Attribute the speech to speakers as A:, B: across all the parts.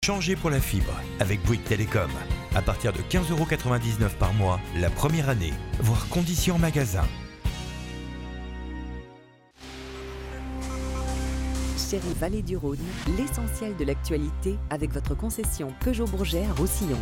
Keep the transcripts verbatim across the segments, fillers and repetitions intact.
A: Changez pour la fibre avec Bouygues Télécom. À partir de quinze euros quatre-vingt-dix-neuf par mois, la première année, voire conditions en magasin.
B: Chérie Vallée du Rhône, l'essentiel de l'actualité avec votre concession Peugeot Bourget à Roussillon.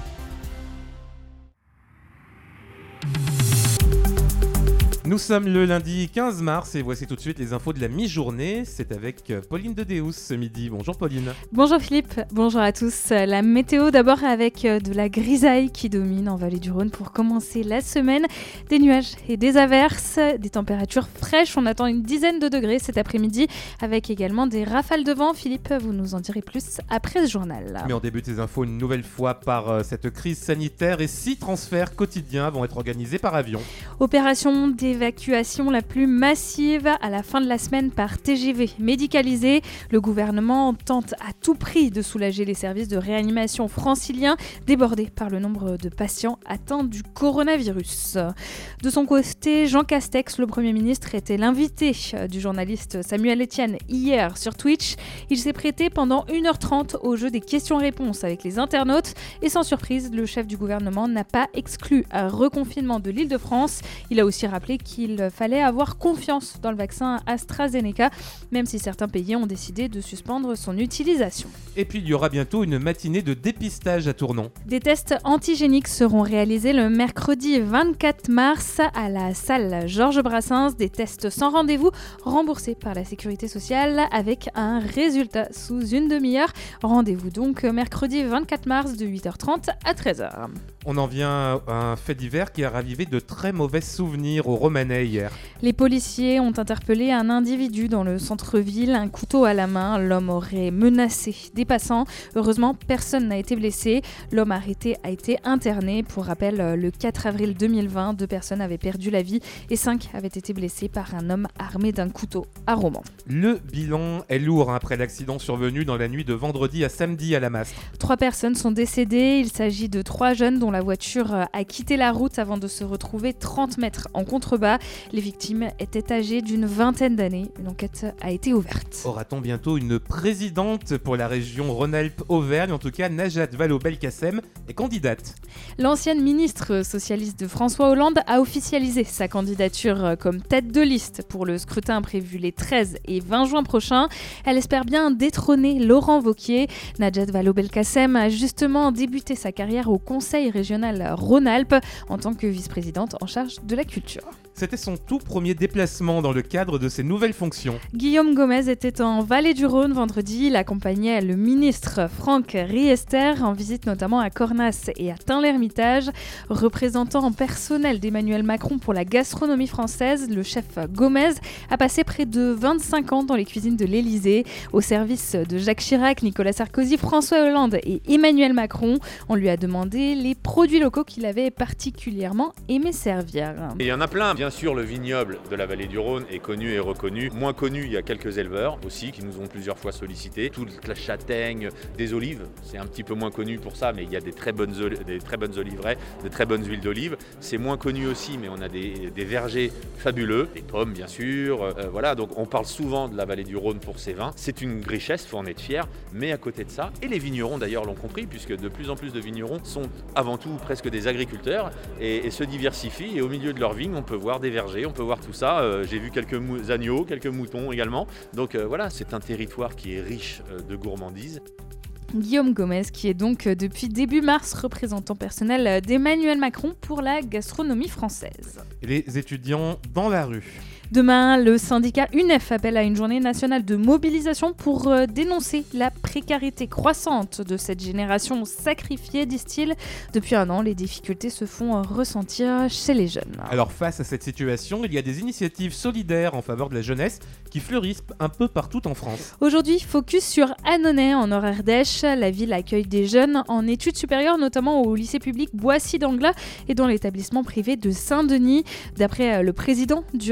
C: Nous sommes le lundi quinze mars et voici tout de suite les infos de la mi-journée. C'est avec Pauline de Deus ce midi. Bonjour Pauline.
D: Bonjour Philippe, bonjour à tous. La météo d'abord avec de la grisaille qui domine en vallée du Rhône pour commencer la semaine. Des nuages et des averses, des températures fraîches. On attend une dizaine de degrés cet après-midi avec également des rafales de vent. Philippe, vous nous en direz plus après ce journal.
C: Mais on débute ces infos une nouvelle fois par euh, cette crise sanitaire et six transferts quotidiens vont être organisés par avion.
D: Opération d'évacuation la plus massive à la fin de la semaine par T G V médicalisé. Le gouvernement tente à tout prix de soulager les services de réanimation franciliens débordés par le nombre de patients atteints du coronavirus. De son côté, Jean Castex, le Premier ministre, était l'invité du journaliste Samuel Etienne hier sur Twitch. Il s'est prêté pendant une heure trente au jeu des questions-réponses avec les internautes et sans surprise, le chef du gouvernement n'a pas exclu un reconfinement de l'Île-de-France. Il a aussi rappelé qu'il fallait avoir confiance dans le vaccin AstraZeneca, même si certains pays ont décidé de suspendre son utilisation.
C: Et puis il y aura bientôt une matinée de dépistage à Tournon.
D: Des tests antigéniques seront réalisés le mercredi vingt-quatre mars à la salle Georges Brassens. Des tests sans rendez-vous remboursés par la Sécurité sociale avec un résultat sous une demi-heure. Rendez-vous donc mercredi vingt-quatre mars de huit heures trente à treize heures.
C: On en vient à un fait divers qui a ravivé de très mauvais souvenirs au Romanais hier.
D: Les policiers ont interpellé un individu dans le centre-ville, un couteau à la main. L'homme aurait menacé des passants. Heureusement, personne n'a été blessé. L'homme arrêté a été interné. Pour rappel, le quatre avril deux mille vingt, deux personnes avaient perdu la vie et cinq avaient été blessées par un homme armé d'un couteau à Romans.
C: Le bilan est lourd après l'accident survenu dans la nuit de vendredi à samedi à la Mastre.
D: Trois personnes sont décédées. Il s'agit de trois jeunes dont la voiture a quitté la route avant de se retrouver trente mètres en contrebas. Les victimes étaient âgées d'une vingtaine d'années. Une enquête a été ouverte.
C: Aura-t-on bientôt une présidente pour la région Rhône-Alpes-Auvergne? En tout cas, Najat Vallaud-Belkacem est candidate.
D: L'ancienne ministre socialiste de François Hollande a officialisé sa candidature comme tête de liste pour le scrutin prévu les treize et vingt juin prochains. Elle espère bien détrôner Laurent Wauquiez. Najat Vallaud-Belkacem a justement débuté sa carrière au Conseil régional Rhône-Alpes en tant que vice-présidente en charge de la culture.
C: C'était son tout premier déplacement dans le cadre de ses nouvelles fonctions.
D: Guillaume Gomez était en Vallée du Rhône vendredi. Il accompagnait le ministre Franck Riester en visite notamment à Cornas et à Tain-l'Hermitage. Représentant personnel d'Emmanuel Macron pour la gastronomie française, le chef Gomez a passé près de vingt-cinq ans dans les cuisines de l'Élysée. Au service de Jacques Chirac, Nicolas Sarkozy, François Hollande et Emmanuel Macron, on lui a demandé les produits locaux qu'il avait particulièrement aimé servir.
E: Et il y en a plein, bien sûr, le vignoble de la vallée du Rhône est connu et reconnu. Moins connu, il y a quelques éleveurs aussi qui nous ont plusieurs fois sollicités. Toute la châtaigne, des olives, c'est un petit peu moins connu pour ça, mais il y a des très bonnes, oli- des très bonnes oliveraies, de très bonnes huiles d'olive. C'est moins connu aussi, mais on a des, des vergers fabuleux, des pommes bien sûr. Euh, voilà, donc on parle souvent de la vallée du Rhône pour ses vins. C'est une richesse, il faut en être fier, mais à côté de ça, et les vignerons d'ailleurs l'ont compris, puisque de plus en plus de vignerons sont avant tout presque des agriculteurs et, et se diversifient. Et au milieu de leurs vignes, on peut voir des vergers, on peut voir tout ça. Euh, j'ai vu quelques mou- agneaux, quelques moutons également. Donc euh, voilà, c'est un territoire qui est riche euh, de gourmandise.
D: Guillaume Gomez, qui est donc euh, depuis début mars représentant personnel euh, d'Emmanuel Macron pour la gastronomie française.
C: Et les étudiants dans la rue.
D: Demain, le syndicat U N E F appelle à une journée nationale de mobilisation pour euh, dénoncer la précarité croissante de cette génération sacrifiée, disent-ils. Depuis un an, les difficultés se font euh, ressentir chez les jeunes.
C: Alors face à cette situation, il y a des initiatives solidaires en faveur de la jeunesse qui fleurissent un peu partout en France.
D: Aujourd'hui, focus sur Annonay en Nord-Ardèche. La ville accueille des jeunes en études supérieures, notamment au lycée public Boissy d'Anglas et dans l'établissement privé de Saint-Denis. D'après euh, le président du Rotary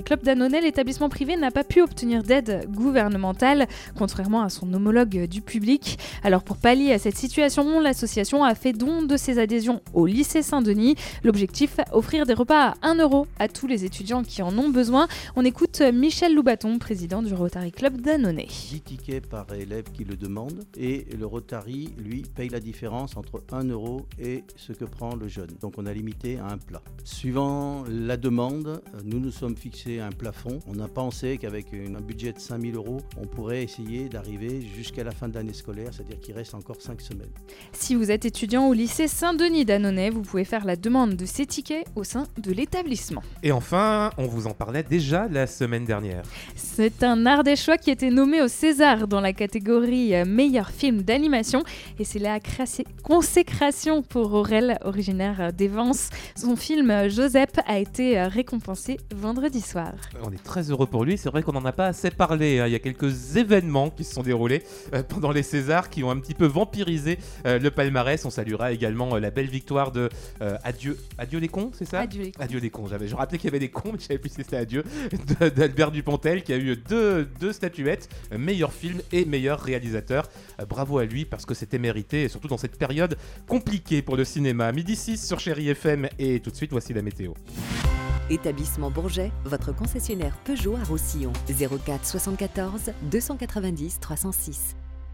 D: Club d'Annonay, l'établissement privé n'a pas pu obtenir d'aide gouvernementale, contrairement à son homologue du public. Alors pour pallier à cette situation, l'association a fait don de ses adhésions au lycée Saint-Denis. L'objectif, offrir des repas à un euro à tous les étudiants qui en ont besoin. On écoute Michel Loubaton, président du Rotary Club d'Annonay.
F: dix tickets par élève qui le demande et le Rotary, lui, paye la différence entre un euro et ce que prend le jeune. Donc on a limité à un plat. Suivant la demande, nous nous sommes fixés un plafond. On a pensé qu'avec un budget de cinq mille euros, on pourrait essayer d'arriver jusqu'à la fin de l'année scolaire, c'est-à-dire qu'il reste encore cinq semaines.
D: Si vous êtes étudiant au lycée Saint-Denis d'Annonay, vous pouvez faire la demande de ces tickets au sein de l'établissement.
C: Et enfin, on vous en parlait déjà la semaine dernière.
D: C'est un Ardéchois qui était nommé au César dans la catégorie meilleur film d'animation et c'est la crasé- consécration pour Aurel, originaire d'Evance. Son film Joseph a été récompensé vendredi soir.
C: On est très heureux pour lui, c'est vrai qu'on n'en a pas assez parlé, hein. Il y a quelques événements qui se sont déroulés euh, pendant les Césars qui ont un petit peu vampirisé euh, le palmarès. On saluera également euh, la belle victoire de euh, Adieu, Adieu les cons, c'est ça ?
D: Adieu les cons.
C: Adieu les cons, j'avais, je rappelais qu'il y avait des cons mais je savais plus si c'était Adieu, de- d'Albert Dupontel qui a eu deux, deux statuettes, euh, meilleur film et meilleur réalisateur. Euh, bravo à lui parce que c'était mérité et surtout dans cette période compliquée pour le cinéma. Midi six sur Chéri F M et tout de suite voici la météo.
B: Établissement Bourget, votre concessionnaire Peugeot à Roussillon. zéro quatre soixante-quatorze deux cent quatre-vingt-dix trois cent six.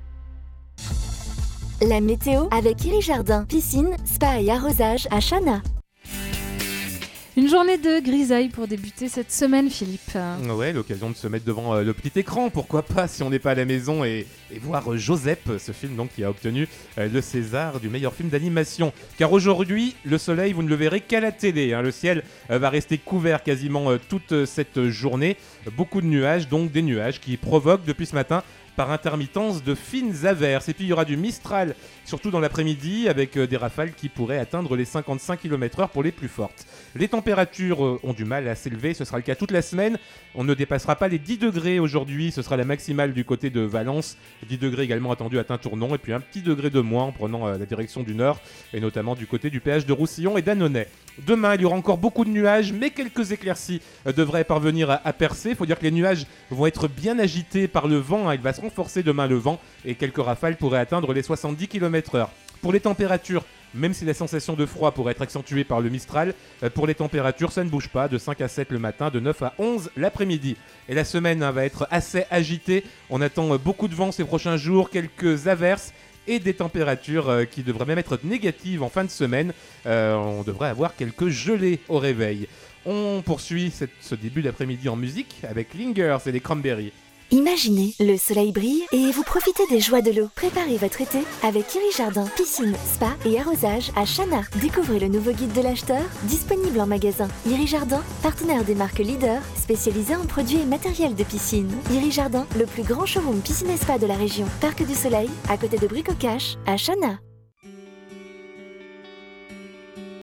G: La météo avec Iri Jardin, piscine, spa et arrosage à Chana.
D: Une journée de grisaille pour débuter cette semaine, Philippe.
C: Ouais, l'occasion de se mettre devant euh, le petit écran, pourquoi pas si on n'est pas à la maison et, et voir euh, Joseph, ce film donc qui a obtenu euh, le César du meilleur film d'animation. Car aujourd'hui, le soleil, vous ne le verrez qu'à la télé, hein. Le ciel euh, va rester couvert quasiment euh, toute euh, cette journée. Beaucoup de nuages, donc des nuages qui provoquent depuis ce matin par intermittence de fines averses. Et puis il y aura du Mistral, surtout dans l'après-midi, avec euh, des rafales qui pourraient atteindre les cinquante-cinq kilomètres heure pour les plus fortes. Les températures euh, ont du mal à s'élever, ce sera le cas toute la semaine. On ne dépassera pas les dix degrés aujourd'hui, ce sera la maximale du côté de Valence. dix degrés également attendus à Tintournon, et puis un petit degré de moins en prenant euh, la direction du nord, et notamment du côté du péage de Roussillon et d'Annonay. Demain, il y aura encore beaucoup de nuages, mais quelques éclaircies euh, devraient parvenir à, à percer. Il faut dire que les nuages vont être bien agités par le vent, hein. Il va se renforcer demain le vent, et quelques rafales pourraient atteindre les soixante-dix kilomètres heure. Pour les températures, même si la sensation de froid pourrait être accentuée par le Mistral, euh, pour les températures, ça ne bouge pas, de cinq à sept le matin, de neuf à onze l'après-midi. Et la semaine hein, va être assez agitée, on attend euh, beaucoup de vent ces prochains jours, quelques averses, et des températures euh, qui devraient même être négatives en fin de semaine. Euh, on devrait avoir quelques gelées au réveil. On poursuit cette, ce début d'après-midi en musique avec Lingers et les Cranberries.
G: Imaginez, le soleil brille et vous profitez des joies de l'eau. Préparez votre été avec Iri Jardin, piscine, spa et arrosage à Chana. Découvrez le nouveau guide de l'acheteur, disponible en magasin. Iri Jardin, partenaire des marques leaders, spécialisé en produits et matériel de piscine. Iri Jardin, le plus grand showroom piscine et spa de la région. Parc du Soleil, à côté de Bricocache, à Chana.